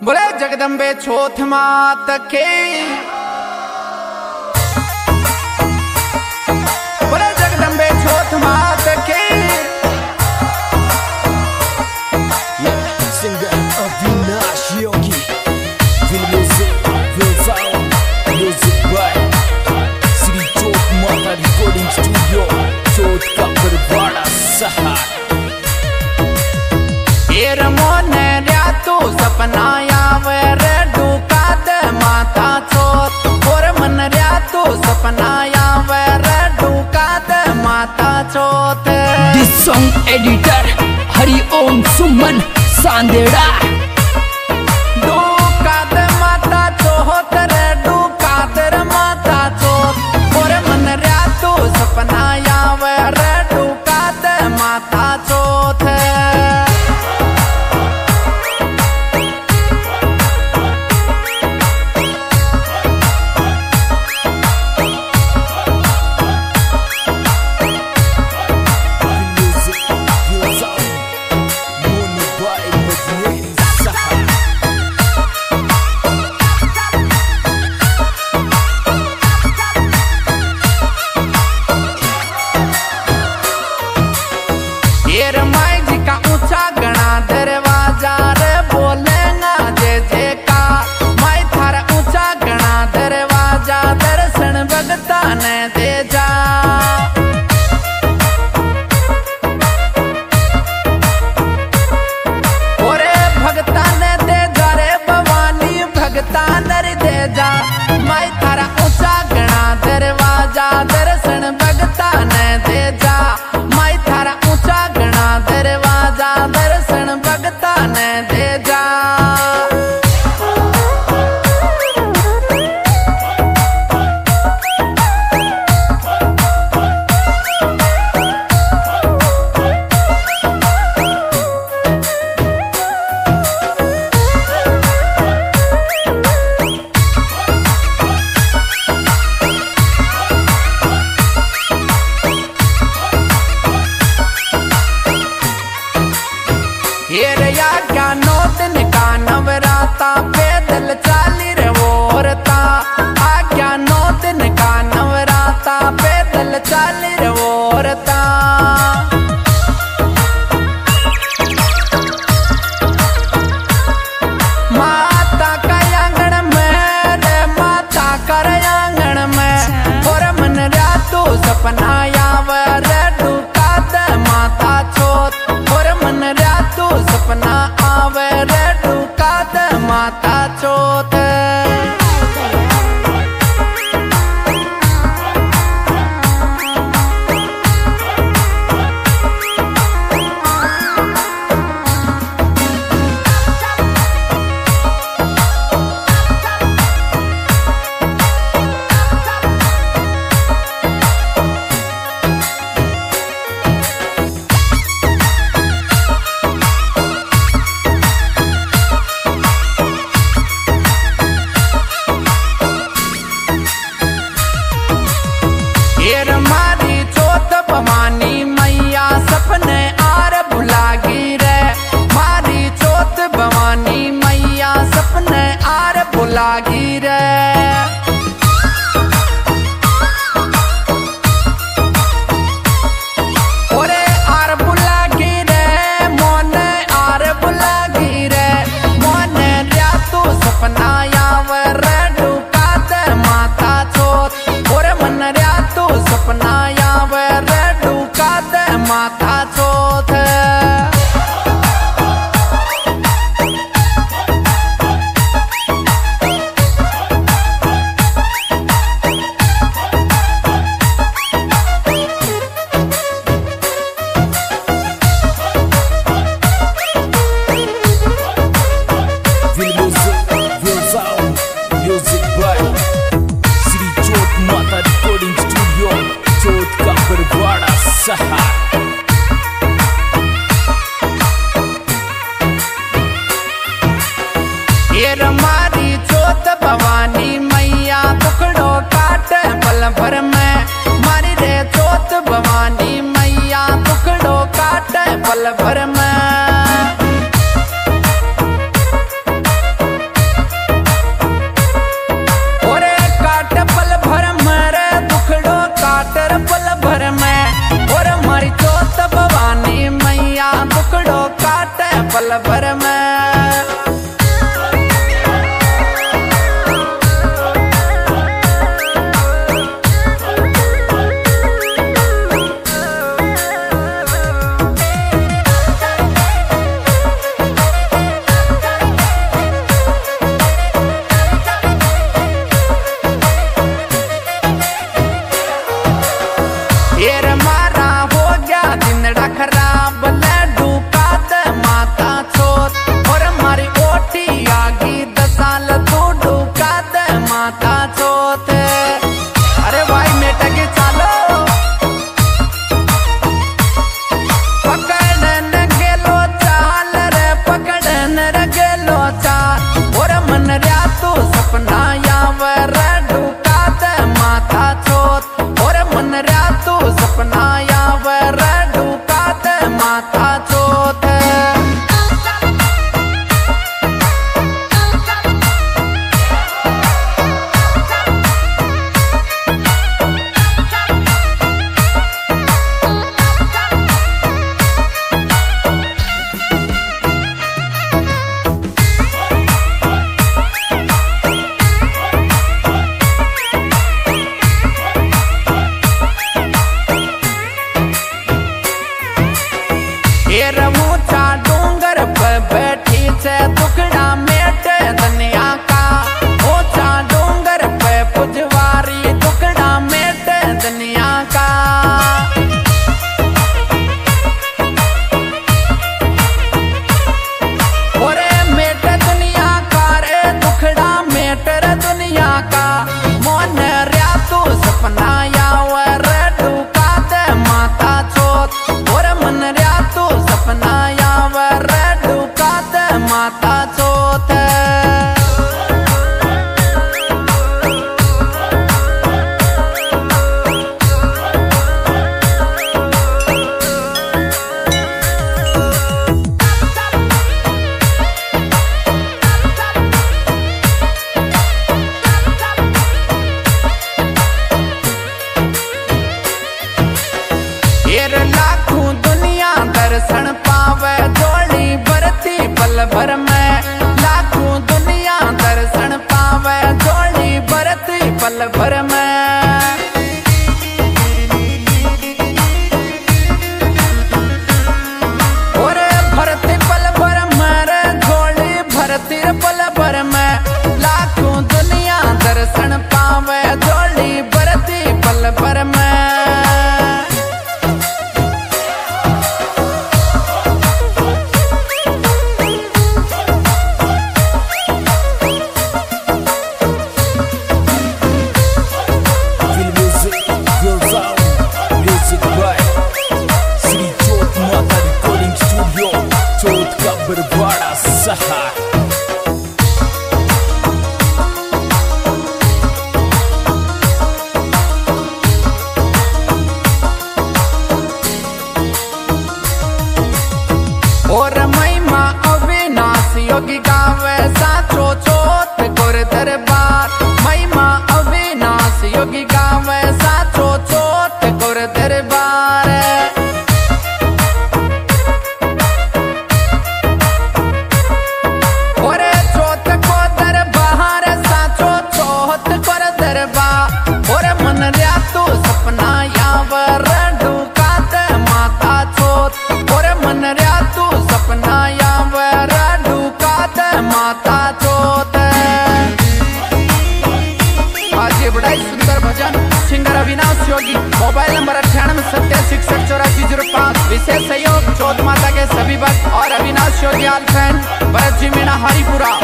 बोले जगदम्बे छोथ मात के, बोले जगदम्बे छोथ मात के। Singer Avinash Yogi, Feel music, feel sound, music by Sri Chot Mata Recording Studio, Chot का बरवाड़ा सहार। एर मोने र्या तू सपना आवे रे डूका दे माता चोत, और मन र्या तू सपना आवे रे डूका दे माता चोत। This song editor Hari Om Suman Sandera। डूका दे माता चोत रे डूका दे माता चोत, और मन र्या तू सपना आवे रे डूका दे माता चोत। मैं थारा ऊंचा गणा दरवाजा दर्शन भगता ने दे जा, मैं थारा ऊंचा गणा दरवाजा दर्शन भगता ने दे जा। हेरया क्या नौ दिन का नवराता पैदल चाली रे औरता, आज्ञा 9 दिन का नवराता पैदल चाली रे औरता। माता का आंगन में रे माता कर आंगन में, और मन रा तू सपना आवे रे डूका दे माता चोत, और मन रा तू सपना आवे रे डूका दे माता चोत। मारी चोत भवानी मैया सपने आर बुलागी रे, मारी चोत भवानी मैया सपने आर बुलागी रे। ओरे आर बुलागी रे मोने आर बुलागी रे, मोने र्या तू सपना आवे रे डूका दे माता चोत, और मन र्या तू सपना आवे रे डूका दे माता चोत। Feel music, feel sound, music by Sri Chot Mata Recording Studio, Chot का बरवाड़ा सहार। एर मारी चोत भवानी मैया टुकड़ो काट पल भर में, मारी रे चोत भवानी मैया टुकड़ो काट पल भर में। भर में। येर मारा हो गया जिंदड़ा खराब लड्डू कात माता चोत और मारी ओटी आगी 10 साल तू डूकात माता चोत। अरे भाई मेटके चालो पकड़न गेलो चाल रे पकड़न गेलो चाल और मन रहा तू सपना यावर डूकात माता चोत और मन रहा तू सपना यावर डूकात माता चोत। येर ऊंचा डूंगर पे बैठी से टुकड़ा मेट दुनिया का ऊंचा डूंगर पे पुजवारी टुकड़ा मेट दुनिया का। ओरे मेट दुनिया का रे टुकड़ा मेट रे दुनिया का मन रहा तू सपना यावर डूकात माता चोत और मन रहा तू सपना यावर डूकात माता चोत। येर लाखों दुनिया दर्शन पावे जोड़ी भरती पल भर में। लाखों दुनिया दर्शन पावे जोड़ी भरती पल भर में। और भरती पल भर में रे जोड़ी भरती पल भर में। लाखों दुनिया दर्शन पावे जोड़ी भरती पल भर में। बड़ा सहा और महिमा अविनाश योगी गावे साचो चोत गोर दरबार। महिमा अविनाश योगी गावे साचो चोत गोर दरबार। और चोत को दरबार साचो चोत गोर दरबार और मन रहा तू सपना यावर डूकात माता चोत और मन रहा तू सपना यावर डूकात माता चोत। आज ये बड़ा ही सुंदर भजन singer Avinash Yogi. Mobile number 9876648005। विशेष सहयोग चौथ माता के सभी भक्त और अविनाश योगी आल फैन भरत जी मीणा हरिपुरा।